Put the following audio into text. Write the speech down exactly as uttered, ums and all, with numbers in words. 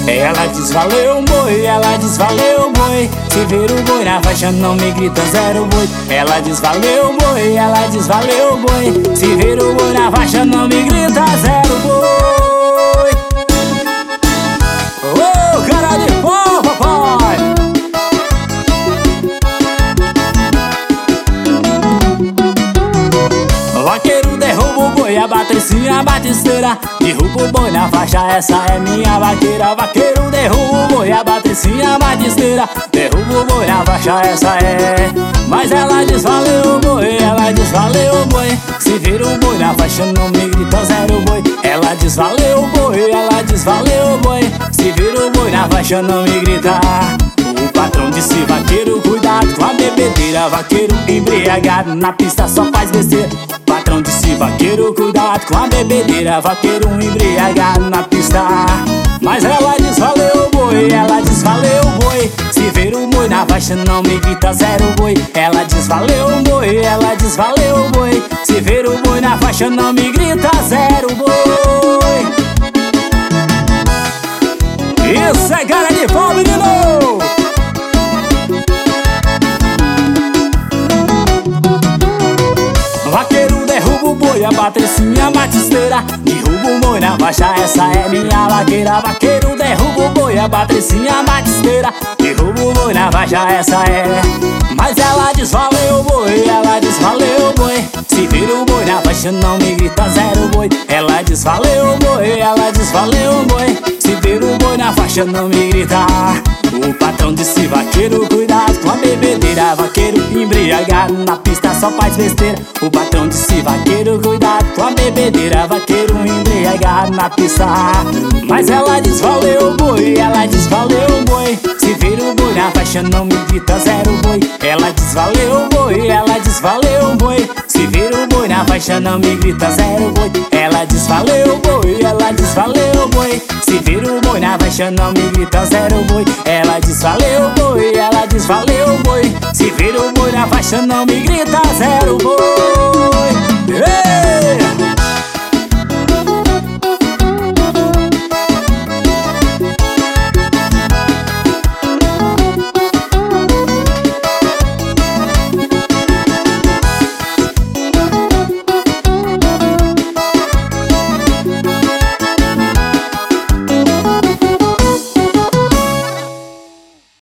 Ela diz valeu boi, ela diz valeu boi. Se vira o boi na faixa não me grita zero boi. Ela diz valeu boi, ela diz valeu boi. Se vira o boi na faixa não me grita zero boi. Ô, oh, cara de pau, papai. Vaqueiro derruba o boi, a Patricinha batisteira. Derruba o boi na faixa, essa é minha vaqueira. Vaqueiro derruba o boi, a Patricinha batisteira. Derruba o boi na faixa, essa é. Mas ela diz valeu boi, ela diz valeu boi. Se vira o boi na faixa não me grita zero boi. Ela diz valeu boi, ela diz valeu boi. Se vira o boi na faixa não me grita. O patrão disse vaqueiro, cuidado com a bebedeira. Vaqueiro embriagado na pista só faz besteira. O patrão disse vaqueiro, cuidado com a bebedeira. Vaqueiro embriagado na pista. Mas ela diz valeu boi, ela diz valeu boi. Se vira o boi na faixa não me grita zero boi. Ela diz valeu boi, ela diz valeu boi. Se vira o boi na faixa não me grita zero boi. Isso é cara de pau, menino! Vaqueiro derruba o boi, a Patricinha batisteira. Derruba o boi na faixa, essa é minha vaqueira. Vaqueiro derruba o boi, a Patricinha batisteira. Derruba o boi na faixa, essa é. Mas ela diz valeu boi, ela diz valeu boi. Se vira o boi na faixa não me grita zero boi. Ela diz valeu boi, ela diz valeu boi. Se vira o boi na faixa não me grita. O patrão disse vaqueiro, cuidado com a bebedeira. Vaqueiro embriagado na pista só faz besteira. O patrão disse vaqueiro, cuidado com a bebedeira. Vaqueiro embriagado na pista. Mas ela diz valeu boi, ela diz valeu boi. Se vira o boi na faixa não me grita zero boi. Ela diz valeu boi, ela diz valeu boi. Se vira o boi na faixa não me grita zero boi. Ela diz valeu boi, ela diz valeu boi. Se vira o boi na faixa não me grita zero boi. Ela diz valeu boi, ela diz valeu boi. Se vira o boi na faixa não me grita zero